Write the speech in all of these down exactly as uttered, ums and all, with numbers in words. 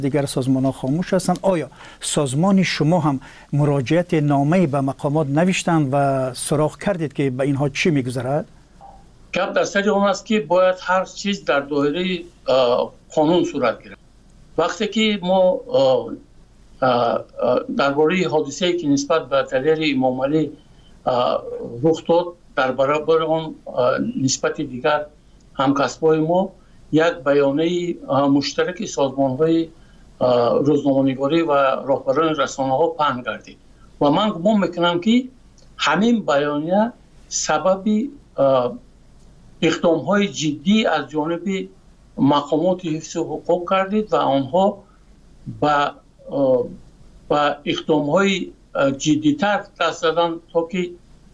دیگر سازمان ها خاموش هستند. آیا سازمان شما هم مراجعت نامه‌ای به مقامات نوشتند و سراغ کردید که به اینها چی میگذرد؟ گپ در سر اون است که باید هر چیز در دایره قانون صورت گیرد. وقتی که ما درباره حادثه‌ای که نسبت به دلیر امام علی رخ داد در برابر آن نسبت دیگر همکسبای ما یک بیانیه مشترک سازمان‌های روزنامه‌نگاری و راهبران رسانه‌ها پهن گردید و من گمان میکنم که همین بیانیه سبب اقدام‌های جدی از جانب مقامات حفظ حقوق گردید و آنها با با اقدام‌های جدی‌تر دست زدن تا که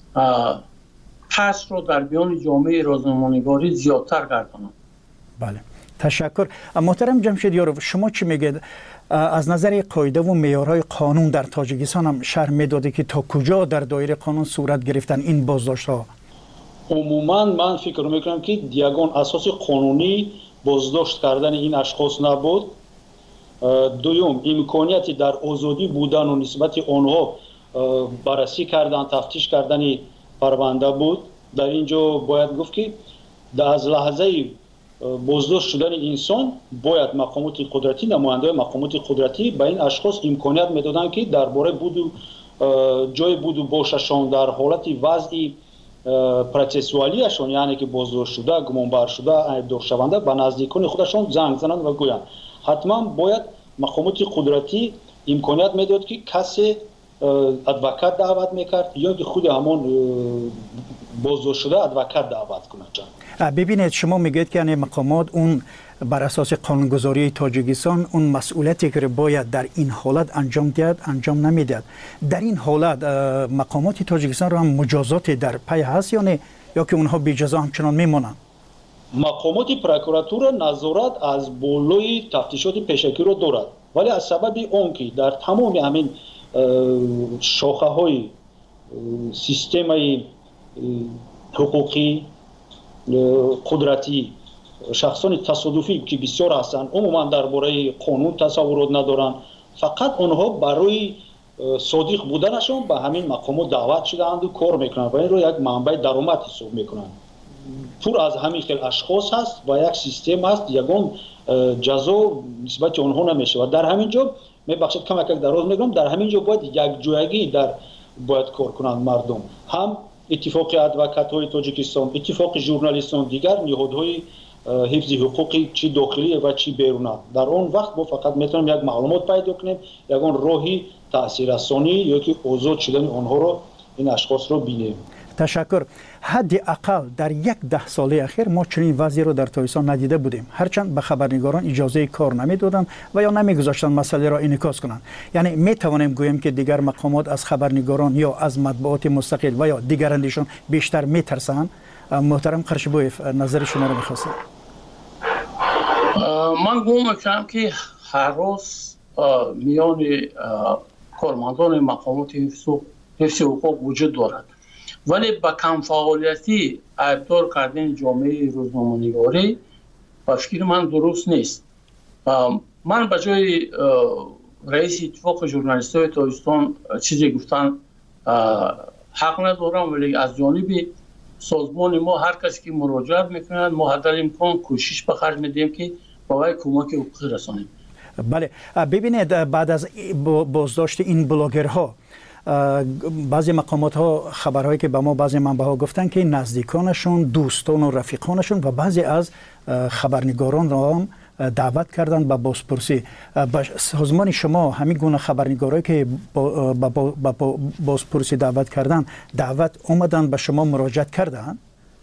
ترس رو در میان جامعه روزنامه‌نگاری زیادتر گردانند. بله، تشکر. محترم جمشید یاروف، شما چی میگید؟ از نظر قاعده و معیارهای قانون در تاجیکستان هم شرح میداده که تا کجا در دایره قانون صورت گرفتن این بازداشت‌ها؟ عموما من فکر میکنم که یگان اساس قانونی بازداشت کردن این اشخاص نبود. دوم، امکانیتی در آزادی بودن و نسبت آنها بررسی کردن، تفتیش کردن پرونده بود. در اینجا باید گفت که از لحظه بازداشت شدن انسان باید مقامات قدرتی، نماینده مقامات قدرتی به این اشخاص امکانیت میدادن که درباره بود و جای بود و باششان در حالت وضعی پروسسوالیشان، یعنی که بازداشت شده، گمانبر شده، ایبدار شونده، به نزدیکان خودشان زنگ زنند و گویند. حتما باید مقامات قدرتی امکانیت میداد که کسی ادوکات دعوت میکرد یا که خود همان بازداشت شده ادوکات دعوت کنند. ببینید، شما میگید که یعنی مقامات اون بر اساس قانونگذاری تاجیکستان اون مسئولیتی که باید در این حالت انجام دهد انجام نمیدهد. در این حالت مقامات تاجیکستان را هم مجازات در پی هست یا نه، یا که اونها بی جزا همچنان میمونند؟ مقامات پروکراتور نظارت از بالای تفتیشات پیشکی را دارد، ولی از سبب اون که در تمام همین شاخه های سیستم حقوقی قدرتی شخصان تصادفی که بسیار هستند عموما درباره قانون تصورات ندارند، فقط آنها برای صادق بودنشان به همین مقامات دعوت شدند و کار میکنند و این رو یک منبع درآمد حساب میکنند. پر از همین خیل اشخاص هست و یک سیستم هست، یگان جزا نسبت آنها نمیشه. و در همین جا میبخشید کم یک دراز میگم، در همین جا باید یک جایگی در باید کار کنند مردم، هم اتفاق ادوکات های تاجیکستان، اتفاق ژورنالیستان، دیگر نهادهای حفظ حقوقی چی داخلی و چی بیرونی. در اون وقت ما فقط میتونیم یک معلومات پیدا کنیم، یگان راهی تاثیررسانی یا که آزاد شدن آنها رو این اشخاص رو بینیم. تشکر. حداقل در یک ده ساله اخیر ما چنین وضعی رو در تاجیکستان ندیده بودیم، هرچند به خبرنگاران اجازه کار نمیدادند و یا نمیگذاشتند مسئله را انعکاس کنند. یعنی می توانیم گوییم که دیگر مقامات از خبرنگاران یا از مطبوعات مستقل و یا دیگرانشون بیشتر میترسند. محترم قرشبویف، نظر شما رو میخواستم. من گمان میکنم که هر روز میان کارمندان مقامات حفظ حقوق وجود دارد، ولی با کم فعالیتی ایبدار کردن جامعه روزنامه‌نگاری با فکر من درست نیست. من به جای رئیس اتفاق ژورنالیست‌های تاجیکستان چیزی گفتن حق ندارم، ولی از جانب سازمان ما هر کسی که مراجعت میکنند ما حد الامکان کوشش به خرج میدیم که با وی کمک حقوقی رسانیم. بله، ببینید بعد از بازداشت این بلاگرها بعضی مقامات ها خبرهایی که به ما بعضی منبع ها گفتن که نزدیکانشون، دوستان و رفیقانشون و بعضی از خبرنگاران را هم دعوت کردن به بازپرسی. با سازمان شما همین گونه خبرنگارایی که با, با, با, با بازپرسی دعوت کردن دعوت اومدن به شما مراجعت کردن؟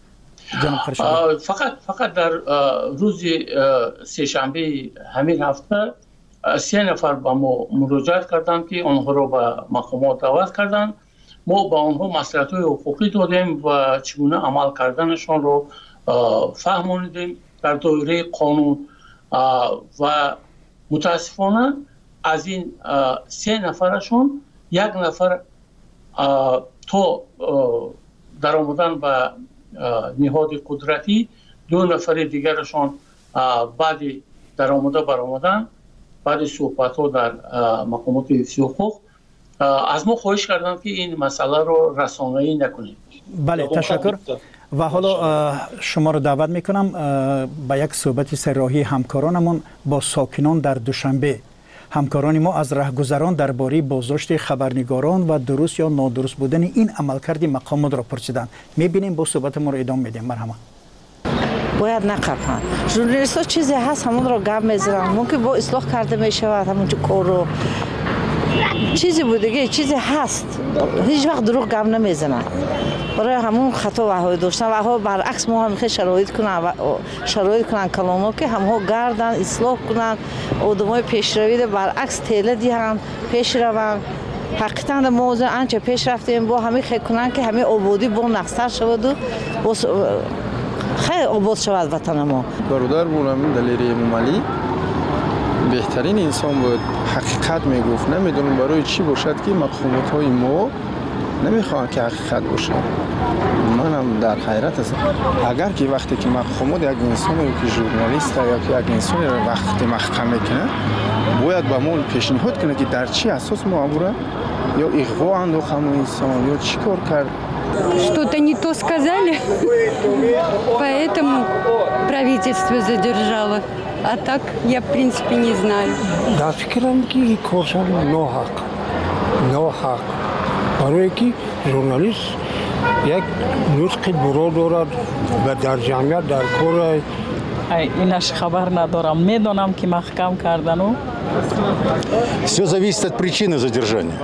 فقط فقط در روز سه شنبه همین هفته سه نفر با ما مراجعت کردند که آنها را به مقامات دعوت کردند. ما با آنها مصلحت‌های حقوقی دادیم و چگونه عمل کردنشان را فهمانیدیم در دایره قانون و متاسفانه از این سه نفرشون یک نفر تا در آمدن به نهاد قدرتی، دو نفر دیگرشان بعد در آمده بر آمدن بعد صحبت ها در مقامات حفظی حقوق از ما خواهش کردند که این مسئله رو رسانه‌ای نکنیم. بله تشکر. و حالا شما رو دعوت میکنم به یک صحبت سراحی همکارانمون با ساکنان در دوشنبه. همکاران ما از رهگذران درباره بازداشت خبرنگاران و درست یا نادرست بودن این عملکرد مقامات را پرسیدند. میبینیم با صحبت ما رو ادامه میدیم. مرحبا. باید نقفن. ژورنالیست ها چیزی هست همون رو گم میزنن. ممکن با اصلاح کرده میشود همونجور کار رو چیزی بودگی چیزی هست هیچ وقت دروغ گم نمیزنن. برای همون خطا وهای داشتن و ها برعکس ما هم شرایط کنن و شرایط کنن کلانو که همها گردن اصلاح کنن آدمای پیشروی برعکس تله دیهن پیش روان. حقیقتا در موضوع آنچه پیش رفتیم با همه خیلی کنن که همه آبادی با نقصر شود و خیلی آباد شود وطن ما. برادر بولم دلیری مومالی بهترین انسان بود، حقیقت میگفت. نمیدونم برای چی باشد که مقامات های ما نمیخوان که حقیقت باشه. منم در حیرت هستم. اگر که وقتی که مقامات یک انسان که ژورنالیست یا که یک انسان را وقتی محکمه کنه باید به ما پیشنهاد کنه که در چی اساس معموله یا اغوا انداخت همون انسان یا چی کار کرد. Что-то не то сказали, поэтому правительство задержало. А так я, в принципе, не знаю. Да, фикрам ки коршан ноҳақ. Ноҳақ. барое ки журналист як нутқи буро дорад ва дар ҷамъият дар кор инаш хабар надорам. Медонам ки маҳкам кардану. Все зависит от причины задержания.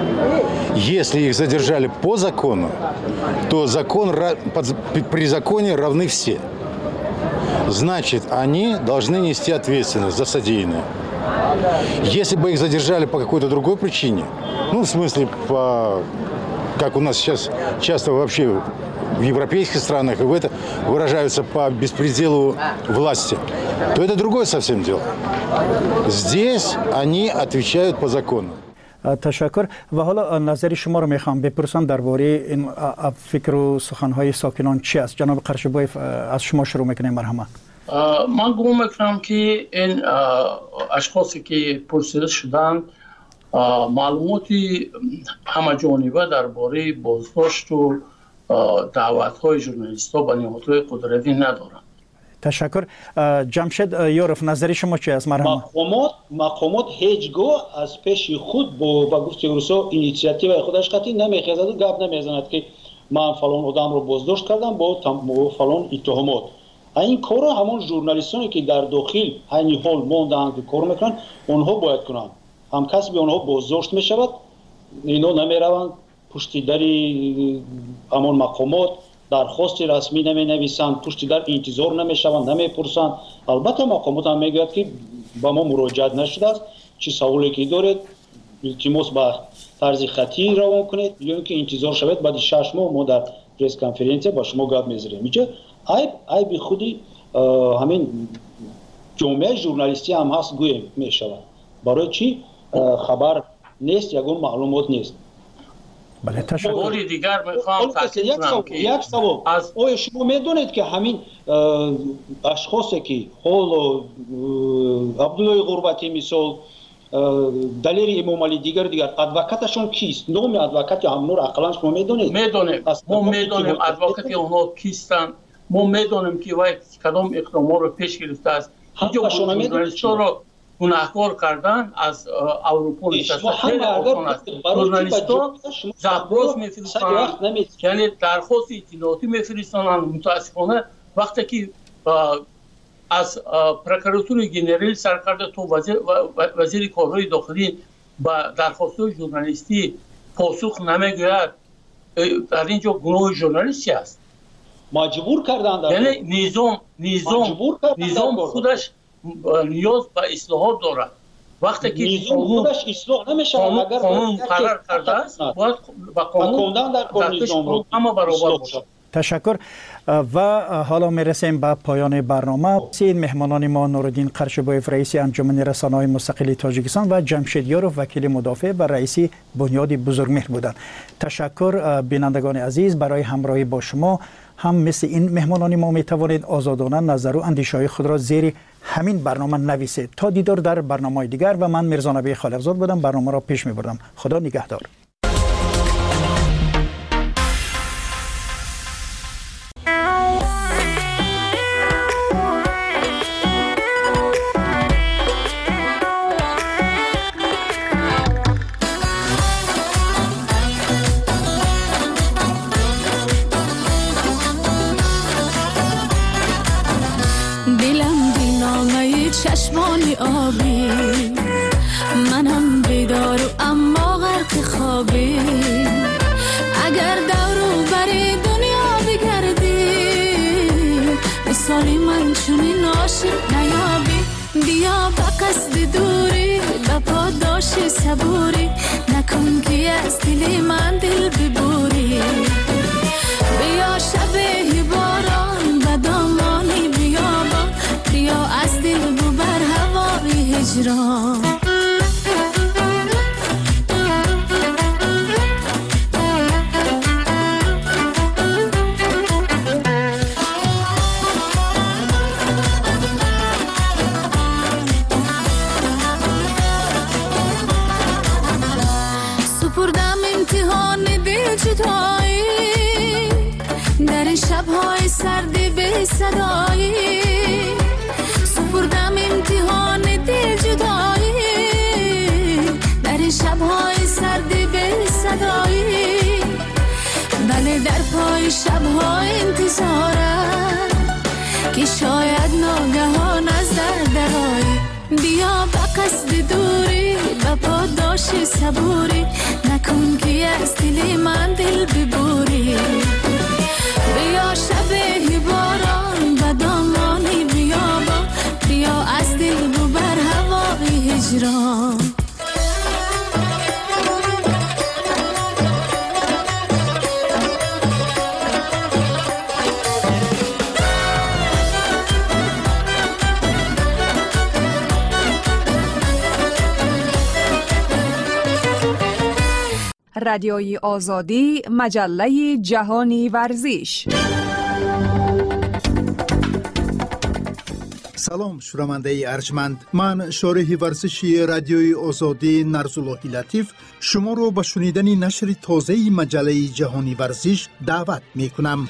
Если их задержали по закону, то закон, при законе равны все. Значит, они должны нести ответственность за содеянное. Если бы их задержали по какой-то другой причине, ну, в смысле, по, как у нас сейчас часто вообще в европейских странах, и в это выражаются по беспределу власти, то это другое совсем дело. Здесь они отвечают по закону. تشکر. و حالا نظر شما رو میخوام بپرسم درباره این فکر و سخنهای ساکنان چی است؟ جناب قرشبایف از شما شروع میکنیم. مرحبا. من گمان میکنم که این اشخاصی که پرسیده شدند معلوماتی همه جانبه درباره بازداشت و دعوت‌های ژورنالیست‌ها به نهادهای قدرتی ندارند. تشکر. جمشید یورف نظر شما چی است؟ مرحبا. مقامات مقامات هیچگاه از پیش خود با با گفته روسا اینیشیاتیو خودش قطعی نمیخواد و گپ نمیزند که من فلان آدم رو بازداشت کردم با فلان اتهامات. این کارو همون ژورنالیستانی که در داخل همین حال موندن که کار میکنن اونها باید کنن. هم کسی به اونها بازداشت میشود اینا نمیروند پشت در همون مقامات درخواست رسمی نمی نویسند، پشت در انتظار نمیشوند، نمیپرسند. البته مقامات هم میگوید که با ما مراجعت نشده است، چه سوالی که دارید التماس با طرز خطی روان کنید یا اینکه انتظار شود بعد شش ماه ما در پرس کنفرانس با شما گپ میذاریم. میشه عیب عیب خودی همین جامعه ژورنالیستی هم هست گویم میشود. برای چی خبر نیست یگان معلومات نیست. بله تشکر. باری دیگر میخوام تاکید کنم که یک سوال از آیا شما میدونید که همین اشخاصی که حال عبدالله غربتی مثال دلیری امام علی دیگر دیگر ادوکاتشون کیست؟ نام ادوکات همون رو اقلا شما میدونید؟ میدونیم. ما میدونیم ادوکات اونها کیستن. ما میدونیم که وای کدام اقدامات رو پیش گرفته است. اینجا ژورنالیست‌ها رو گناهکار کردن از اروپا نشسته خیلی آسان است. ژورنالیست‌ها زبراس میفرستند، یعنی درخواست اطلاعاتی میفرستند. متاسفانه وقتی که از پروکراتور گنرال سرکرده تو وزیر, وزیر کارهای داخلی با درخواست‌های ژورنالیستی پاسخ نمیگوید، در اینجا گناه ژورنالیستی است. مجبور کردند. یعنی نظام نظام نظام خودش نیاز به اصلاحات دارد. وقتی که نظام خودش اصلاح نمیشه اگر قانون قرار کرده است باید با قانون در نظام اما برابر باشد. تشکر. و حالا میرسیم به پایان برنامه. سید مهمانان ما نورالدین قرشبایف رئیس انجمن رسانه‌های مستقل تاجیکستان و جمشید یاروف وکیل مدافع و رئیس بنیاد بزرگمهر بودند. تشکر بینندگان عزیز برای همراهی با شما. هم مثل این مهمانان ما می توانید آزادانه نظر و اندیشه‌های خود را زیر همین برنامه نویسید. تا دیدار در برنامه‌های دیگر و من میرزا نبی خالقزاد بودم، برنامه را پیش می‌بردم. خدا نگهدار. چشمانی آبی، منم بیدار و اما غرق خوابی. اگر دورو بری دنیا بگردی، مثالی من چونین عاشق نیابی. بیا به قصد دوری، به پاداش صبوری، نکن که از دل من دل ببوری. بیا شب باران به دامانی بیابان، بیا از دل ببر هوای هجران. سپردم امتحان دل جدایی، در این شب‌های سرد بی صدایی. سپردم امتحان دل جدایی، در این شب‌های سرد بی صدایی. بله در پای شب‌ها انتظارم که شاید ناگهان از در درایی. بیا به قصد دوری، به پاداش صبوری، نکن که از دل من دل ببوری. بیا شب باران به دامانی بیابان، بیا از دل ببر هوای هجران. رادیوی آزادی، مجله جهانی ورزش. سلام شنونده ارجمند، من شارح ورزشی رادیوی آزادی نرزالله لطیف شما رو به شنیدن نشر تازه مجله جهانی ورزش دعوت می کنم.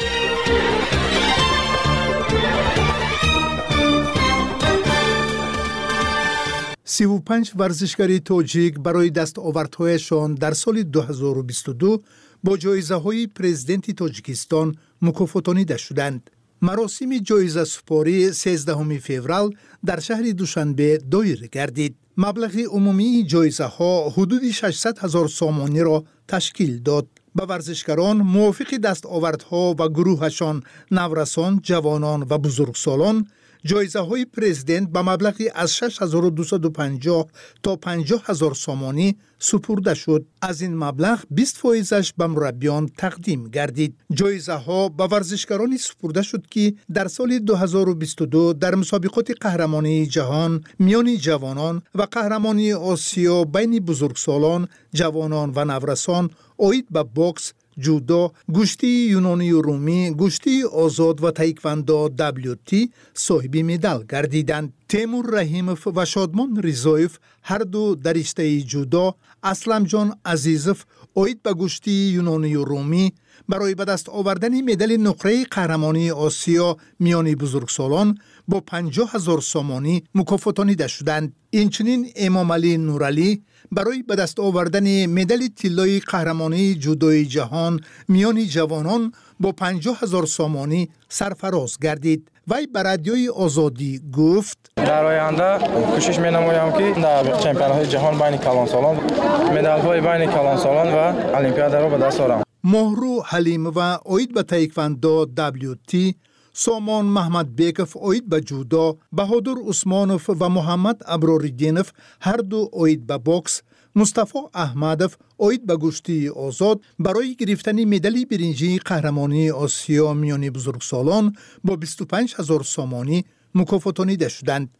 سی و پنج ورزشکاری تاجیک برای دستاوردهایشان در سال دو هزار و بیست و دو با جایزه‌های پرزیدنت تاجیکستان مکافاتانیده شدند. مراسم جایزه سپاری سیزدهم فوریه در شهر دوشنبه دایر گردید. مبلغ عمومی جایزه ها حدود ششصد هزار سامانی را تشکیل داد. به ورزشکاران موافق دستاوردها و گروهشان نورسان، جوانان و بزرگسالان جایزه های پرزیدنت به مبلغی از شش هزار و دویست و پنجاه تا پنجاه هزار سامانی سپرده شد. از این مبلغ بیست فایزش به مربیان تقدیم گردید. جایزه ها به ورزشکارانی سپرده شد که در سال دو هزار و بیست و دو در مسابقات قهرمانی جهان میان جوانان و قهرمانی آسیا بین بزرگسالان، جوانان و نورسان آید به باکس، جودو، گشتی یونانی و رومی، گشتی آزاد و تایکواندو دبلیو تی صاحب مدال گردیدند. تیمور رحیموف و شادمان رضایف هر دو در رشته جودو، اسلم جان عزیزوف آید به گشتی یونانی و رومی برای به دست آوردن مدال نقره قهرمانی آسیا میان بزرگسالان با پنجاه هزار سامانی مکافاتانیده شدند. اینچنین امام علی نورعلی برای به دست آوردن مدال طلای قهرمانی جودوی جهان میان جوانان با پنجاه هزار سامانی سرفراز گردید. وی به رادیوی آزادی گفت: در آینده کوشش می‌نمایم که در چمپیونات جهان بین کلانسالان مدال‌های بین کلانسالان و المپیاد را به دست آورم. مهرو حلیم و آید به تایکواندو دبلیو تی، سامان محمد بیکف آید به جودو، بهادر عثمانوف و محمد ابراردینوف هر دو آید به باکس، مصطفی احمدوف آید به گشتی آزاد برای گرفتن مدال برنجی قهرمانی آسیا میان بزرگسالان با بیست و پنج هزار سامانی مکافاتانیده شدند.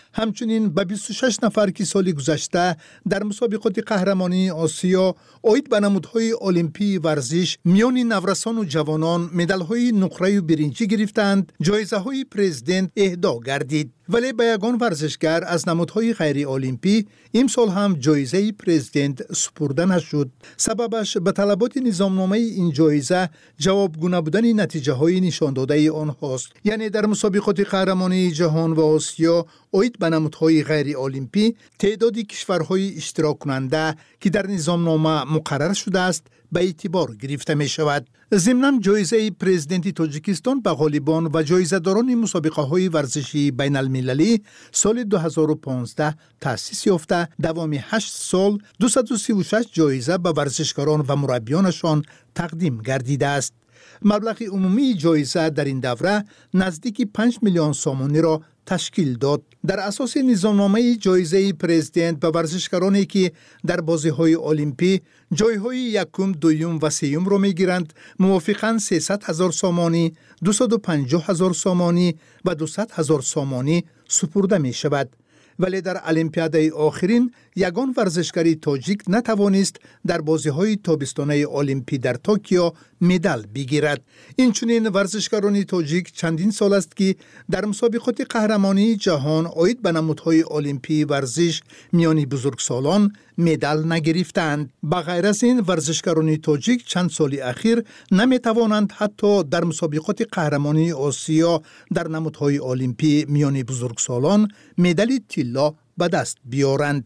همچنین به بیست و شش نفر که سال گذشته در مسابقات قهرمانی آسیا اید به نمودهای المپی ورزش میان نورسان و جوانان مدال‌های نقره و برنجی گرفتند، جایزه‌های پرزیدنت اهدا گردید. ولی به یگان ورزشگر از نمودهای غیر المپی امسال هم جایزه پرزیدنت سپرده نشد. سببش به طلبات نظامنامه این جایزه جوابگو نبودن نتیجه های نشان داده آنهاست. یعنی در مسابقات قهرمانی جهان و آسیا اید به نمودهای غیر المپی تعداد کشورهای اشتراک کننده که در نظامنامه مقرر شده است به اعتبار گرفته می شود. ضمناً جایزه پرزیدنت تاجیکستان به غالبان و جایزه‌داران مسابقه های ورزشی بین المللی سال دو هزار و پانزده تأسیس یافته دوام هشت سال دویست و سی و شش جایزه به ورزشکاران و مربیانشان تقدیم گردیده است. مبلغ عمومی جایزه در این دوره نزدیک پنج میلیون سومانی را تشکیل داد. در اساس نظامنامه جایزه پرزیدنت به ورزشکارانی که در بازی‌های المپی جایهای یکم، دوم و سوم را می‌گیرند موافقاً سیصد هزار سومانی، دویست و پنجاه هزار سومانی و دویست هزار سومانی سپرده می‌شود. ولی در المپیاد آخرین یگان ورزشکاری تاجیک نتوانست در بازی‌های تابستانه المپی در توکیو مدال بگیرد. اینچنین ورزشکاران تاجیک چندین سال است که در مسابقات قهرمانی جهان اید به نمودهای المپی ورزش میان بزرگسالان مدال نگرفتند. بغیر از این ورزشکاران تاجیک چند سال اخیر نمیتوانند حتی در مسابقات قهرمانی آسیا در نمودهای المپی میان بزرگسالان مدال طلا به دست بیارند.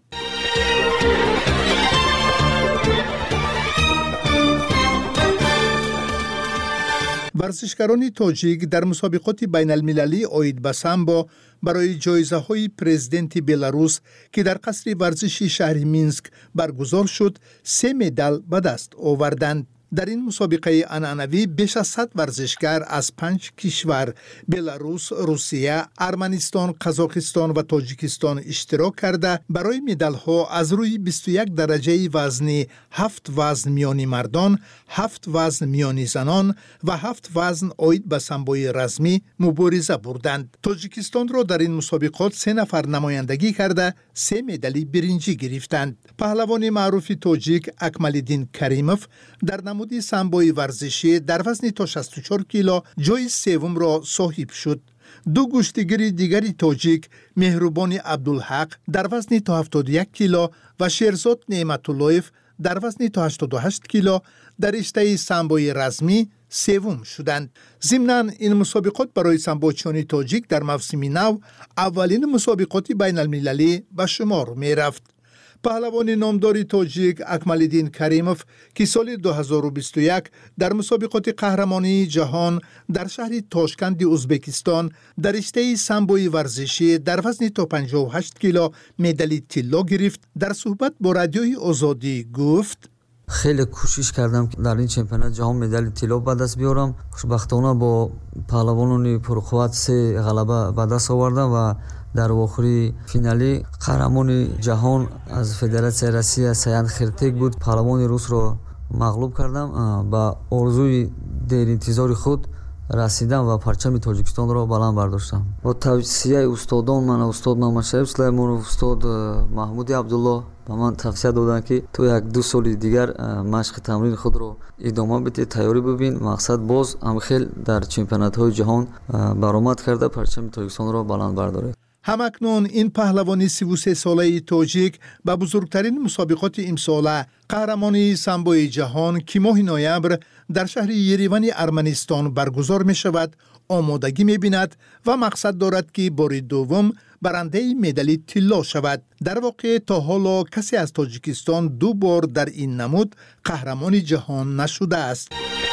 ورزشکاران تاجیک در مسابقات بین المللی اید به سامبو برای جایزه های پرزیدنت بلاروس که در قصر ورزشی شهر مینسک برگزار شد سه مدال به دست آوردند. در این مسابقه عنعنوی بیش از صد ورزشکار از پنج کشور بلاروس، روسیه، ارمنستان، قزاقستان و تاجیکستان اشتراک کرده برای مدال ها از روی بیست و یک درجه وزنی هفت وزن میانی مردان، هفت وزن میانی زنان و هفت وزن اید به سامبوی رزمی مبارزه بردند. تاجیکستان را در این مسابقات سه نفر نمایندگی کرده سه مدال برنجی گرفتند. پهلوان معروف تاجیک اکمالدین کریموف در نمود سامبوی ورزشی در وزن تا شصت و چهار کیلو جای سوم را صاحب شد. دو گشتیگر دیگری تاجیک مهربان عبدالحق در وزن تا هفتاد و یک کیلو و شیرزاد نعمت اللهیف در وزن تا هشتاد و هشت کیلو در رشته سامبوی رزمی سوم شدند. ضمناً این مسابقات برای سامبوچیان تاجیک در موسم نو اولین مسابقات بین المللی به شمار می رفت. پهلوان نامدار تاجیک اکمالدین کریموف که سال دو هزار و بیست و یک در مسابقات قهرمانی جهان در شهر تاشکند ازبکستان در رشته سامبوی ورزشی در وزن تا پنجاه و هشت کیلو مدال طلا گرفت، در صحبت با رادیوی آزادی گفت: خیلی کوشش کردم که در این چمپیونات جهان مدال طلا به دست بیارم. خوشبختانه با پهلوانان پرقوت سه غلبه به دست آوردم و در آخری فینالی قهرمان جهان از فدراسیون روسیه سیان خرتک بود. پهلوان روس را مغلوب کردم. با آرزوی دیر انتظار خود رسیدم و پرچم تاجیکستان را بلند برداشتم. با توصیه استادان من، استاد محمد شریف سلیمانов، استاد محمود عبدالله به من توصیه دادند که تو یک دو سال دیگر مشق تمرین خود را ادامه بده، تیاری ببین، مقصد باز هم خیلی در چمپیونات های جهان برآمد کرده پرچم تاجیکستان را بلند برداره. همکنون این پهلوان سی و سه ساله تاجیک به بزرگترین مسابقات امساله قهرمانی سامبوی جهان که ماه نوامبر در شهر یریوان ارمنستان برگزار می شود آمادگی می بیند و مقصد دارد که بار دوم برنده مدال طلا شود. در واقع تا حالا کسی از تاجیکستان دو بار در این نمود قهرمان جهان نشده است.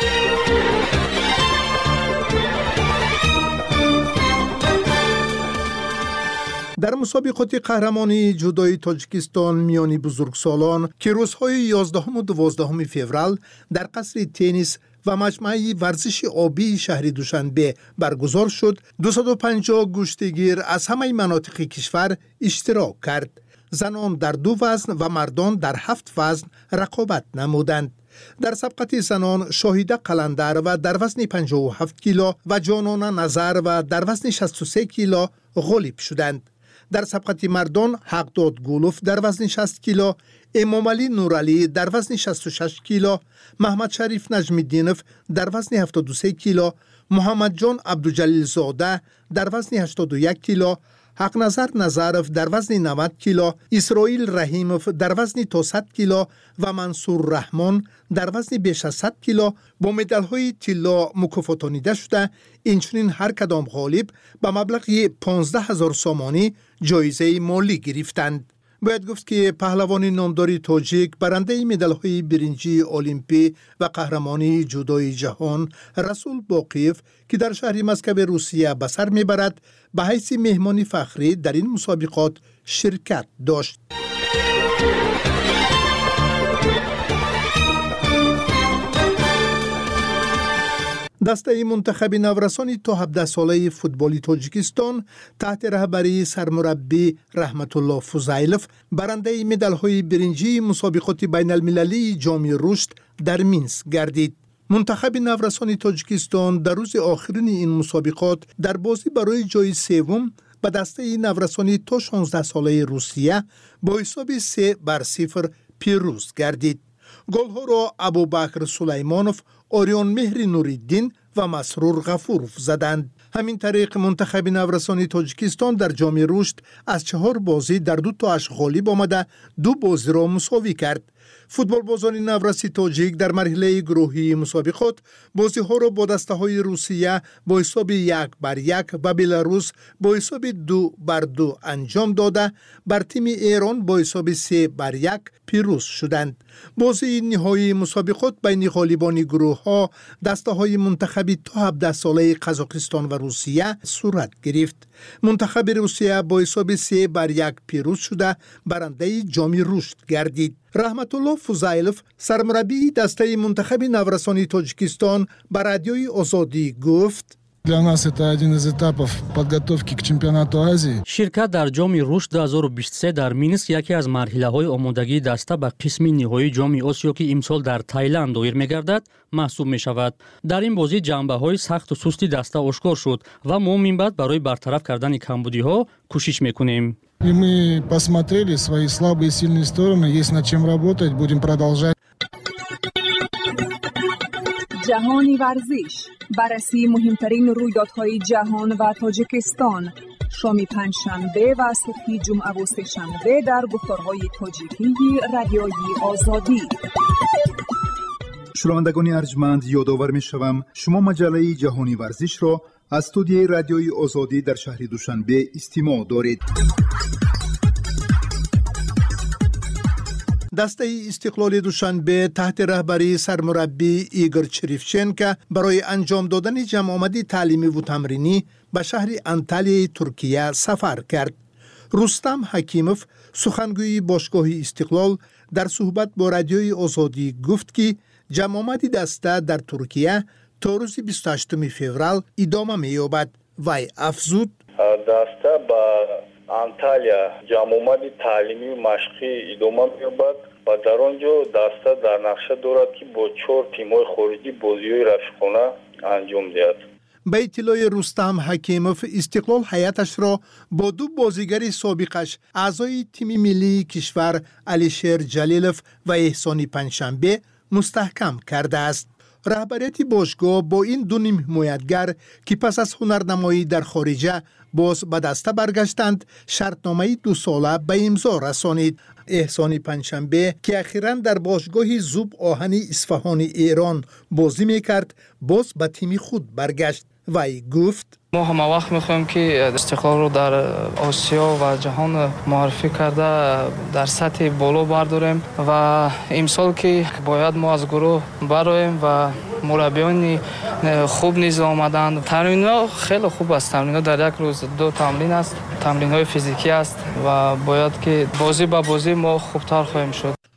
در مسابقات قهرمانی جودوی تاجیکستان میان بزرگسالان که روزهای یازدهم و دوازدهم فوریه در قصر تنیس و مجمع ورزش آبی شهر دوشنبه برگزار شد، دویست و پنجاه گشتیگیر از همه مناطق کشور اشتراک کرد. زنان در دو وزن و مردان در هفت وزن رقابت نمودند. در سبقت زنان شاهیده قلندر و در وزن پنجاه و هفت کیلو و جانانه نظر و در وزن شصت و سه کیلو غالب شدند. در سبقت مردان حقداد گولوف در وزن شصت کیلو، امامعلی نورعلی در وزن شصت و شش کیلو، محمد شریف نجمی‌الدینوف در وزن هفتاد و سه کیلو، محمد جان عبدالجلیل زاده در وزن هشتاد و یک کیلو، حق نظر نظرف در وزن نود کیلو، اسرائیل رحیموف در وزن تا صد کیلو و منصور رحمان در وزن بیش از صد کیلو با مدال‌های طلا مکافاتانیده شده. اینچنین هر کدام غالب به مبلغ پانزده هزار سامانی جایزه مالی گرفتند. باید گفت که پهلوان نامدار تاجیک برنده مدال‌های برنجی المپی و قهرمانی جودوی جهان رسول باقیف که در شهر مسکو روسیه به سر میبرد به حیث مهمان فخری در این مسابقات شرکت داشت. دسته منتخب نورسان تا هفده ساله فوتبال تاجیکستان تحت رهبری سرمربی رحمت الله فضیلف برنده مدال‌های برنجی مسابقات بین المللی جام رشد در مینسک گردید. منتخب نورسان تاجیکستان در روز آخرین این مسابقات در بازی برای جای سوم به دسته نورسان تا شانزده ساله روسیه با حساب سه بر صفر پیروز گردید. گل‌ها را ابوبکر سلیمانوف، آریان مهر نوری‌الدین و مسرور غفورов زدند. همین طریق منتخب نورسان تاجیکستان در جام رشد از چهار بازی در دو تاش غالب آمده دو بازی را مساوی کرد. فوتبال بازان نورسی تاجیک در مرحله گروهی مسابقات بازی ها را با دسته های روسیه با حساب یک بر یک و بلاروس با حساب دو بر دو انجام داده بر تیم ایران با حساب سه بر یک پیروز شدند. بازی نهایی مسابقات بین غالبان گروه ها دسته های منتخبی تا هفده ساله قزاقستان و روسیه صورت گرفت. منتخب روسیه با حساب سه بر یک پیروز شده برنده جام رشد گردید. رحمت الله فضیلف سرمربی دسته منتخب نورسان تاجیکستان به رادیوی آزادی گفت: Для нас это один из этапов подготовки к чемпионату Азии. Ширкат дар ҷоми рушд ду ҳазору бисту се дар Минск яке аз марҳилаҳои омодагии даста ба қисми ниҳоии ҷоми Осиё ки имсол дар Таиланд доир мегардад маҳсуб мешавад. Дар ин бозӣ ҷанбаҳои сахту сусти даста ошкор шуд ва мо минбаъд барои бартараф кардани камбудиҳо кӯшиш мекунем. И мы посмотрели свои слабые и сильные стороны, есть над чем работать, будем продолжать. جهانی ورزش، بررسی مهمترین رویدادهای جهان و تاجیکستان، شامی پنجشنبه و صبح جمعه و سه‌شنبه در گفتارهای تاجیکی رادیوی آزادی. شنوندگان ارجمند، یادآور می‌شوم شما مجله جهانی ورزش را از استودیوی رادیوی آزادی در شهر دوشنبه استماع دارید. دسته استقلال دوشنبه تحت رهبری سرمربی ایگور چریفچنکا برای انجام دادن جمع آمدی تعلیمی و تمرینی به شهر انتالیای ترکیه سفر کرد. رستم حکیموف سخنگوی باشگاه استقلال در صحبت با رادیوی آزادی گفت که جمع آمدی دسته در ترکیه تا روز بیست و هشتم فوریه ادامه می‌یابد. وی افزود: دسته با انتالیا جمع آمدی تعلیمی و مشقی ادامه می‌یابد و در آنجا دسته در نقشه دارد که با چهار تیم‌های خارجی بازی‌های رفیقانه انجام دهد. به اطلاع رستم حکیموف استقلال هیئتش را با دو بازیگر سابقش اعضای تیم ملی کشور علیشیر جلیلوف و احسانی پنجشنبه مستحکم کرده است. رهبریت باشگاه با این دو نیم حمایتگر که پس از هنرنمایی در خارجه باز به دسته برگشتند شرطنامه دو ساله به امضا رسانید. احسانی پنجشنبه که اخیراً در باشگاه زوب آهنی اصفهان ایران بازی میکرد باز به تیم خود برگشت. وی گفت: ما همه وقت میخوایم که استقلال رو در آسیا و جهان معرفی کرده در سطح بالا برداریم و امسال که باید ما از گروه برایم و مربیان خوب نیز آمدند. تمرین‌ها خیلی خوب است. تمرین‌ها در یک روز دو تمرین است. تمرین‌های فیزیکی است و باید که بازی با بازی ما خوبتر خواهیم شد.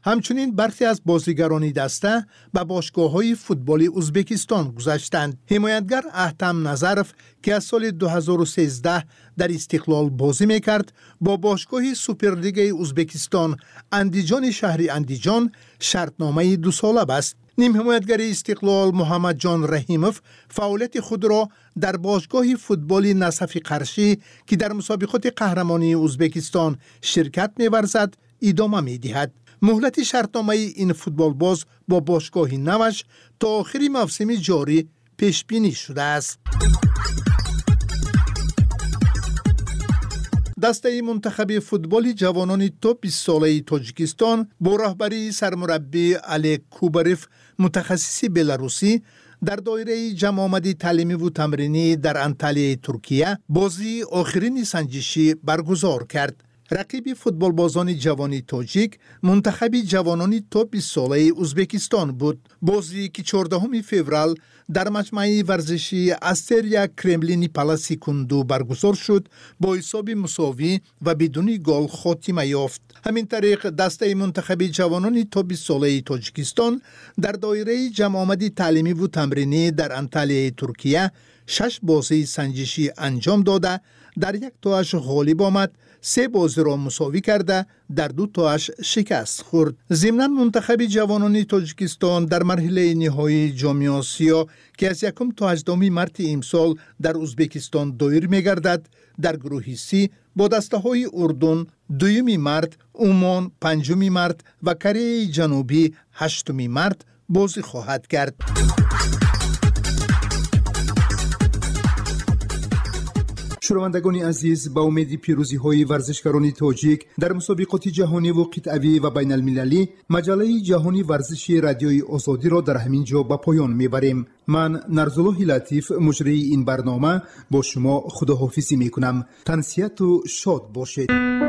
همچنین برخی از بازیگران دسته به باشگاه‌های فوتبال ازبکستان گذشتند. حمایتگر احتم نظرف که از سال دو هزار و سیزده در استقلال بازی میکرد، با باشگاه سوپرلیگ ازبکستان اندیجان شهری اندیجان شرطنامه دو ساله بست. نیم حمایتگر استقلال محمد جان رحیموف فعالیت خود را در باشگاه فوتبال نصف قرشی که در مسابقات قهرمانی ازبکستان شرکت می‌ورزد ادامه می‌دهد. مهلت شرطنامه این فوتبال باز با باشگاه نوش تا آخر موسم جاری پیش بینی شده است. دسته منتخب فوتبال جوانان تا بیست ساله تاجیکستان با رهبری سرمربی علی کوباروف متخصص بلاروسی در دایره جمع آمدی تعلیمی و تمرینی در انطالیه ترکیه بازی آخرین سنجشی برگزار کرد. رقیب فوتبال بازان جوانی تاجیک منتخب جوانان تا بیست ساله ازبکستان بود. بازی که چهاردهم فوریه در مجمع ورزشی استریا کرملینی پالاسی کندو برگزار شد با حساب مساوی و بدون گل خاتمه یافت. همین طریق دسته منتخب جوانان تا بیست ساله تاجیکستان در دایره جمع آمدی تعلیمی و تمرینی در انطالیه ترکیه شش بازی سنجشی انجام داده در یک تاش غالب آمد، سه بازی را مساوی کرده در دو تاش شکست خورد. ضمناً منتخب جوانان تاجیکستان در مرحله نهایی جام آسیا که از یکم تا هجدهم مارس امسال در ازبکستان دایر می‌گردد در گروه سی با دسته‌های اردن دوم مارس، عمان پنجم مارس و کره جنوبی هشتم مارس بازی خواهد کرد. شنوندگان عزیز، با امید پیروزی های ورزشکاران تاجیک در مسابقات جهانی و قطعی و بین المللی، مجله جهانی ورزشی رادیوی آزادی را در همین جا به پایان میبریم. من نرزالله لطیف مجری این برنامه با شما خداحافظی میکنم. تنسیت و شاد باشید.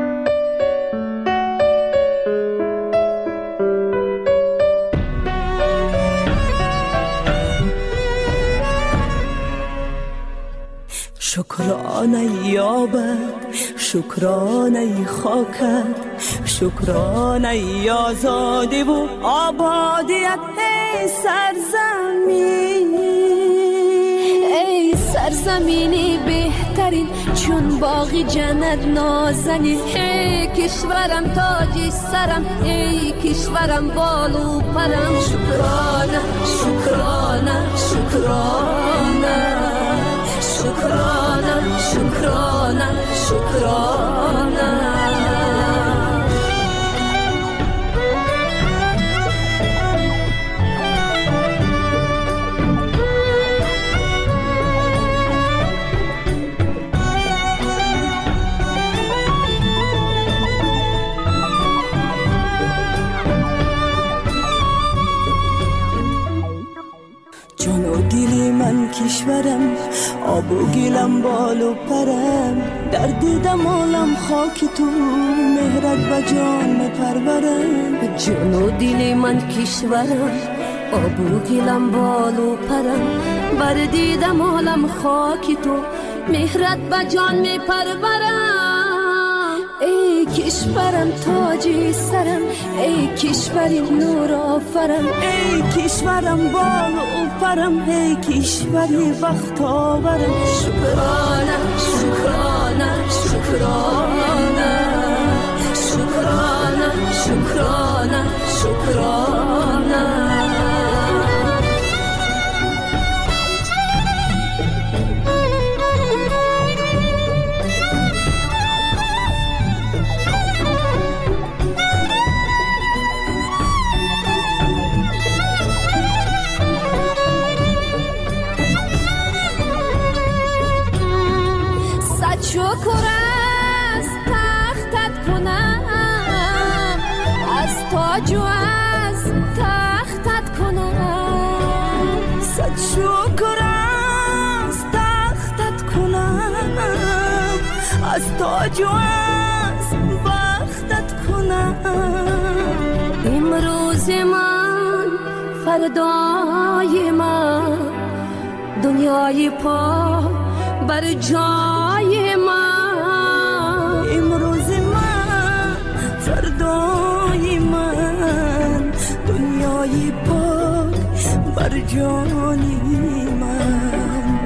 شکرانه یابد، شکرانه خاکت، شکرانه آزادی و آبادیت. ای سرزمین، ای سرزمینی بهترین چون باغی جنت نازنین. ای کشورم تاجی سرم، ای کشورم بالو پرم. شکرانه شکرانه شکرانه شکرانه شکرانه شکرانه. جان و دلی من کشورم، آب و گلم بال و پرم. در دیدم عالم خاک تو، مهرت به جان میپرورم. جان و دلی من کشورم، آب و گلم بال و پرم. بر دیدم عالم خاک تو، مهرت به جان میپرورم. ای کشورم تاجی سرم، ای کشوری نور آفرم. ای کشورم بال و پرم، ای کشوری بخت آورم. شکرانه شکرانه شکرانه شکرانه شکرانه شکرانه. شکر از تختت کنم، از تاج و از تختت کنم. صد شکر از تختت کنم، از تاج و از بختت کنم. امروز من فردای من، دنیای پا بر جای من. امروز من فردای من، دعای پاک بر جانی من.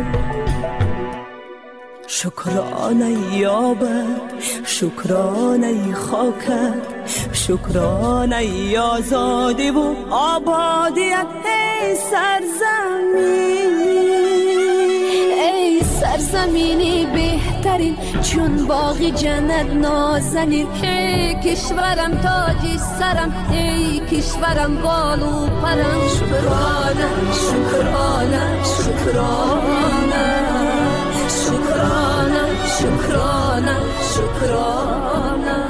شکرانه یابد شکرانه خاکت شکرانه آزادی و آبادیت ای سرزمین ای سرزمینی بهترین چون باغی جنت نازنین ای کشورم تاجی سرم ای کشورم بالو پرم شکرانه شکرانه شکرانه شکرانه شکرانه شکرانه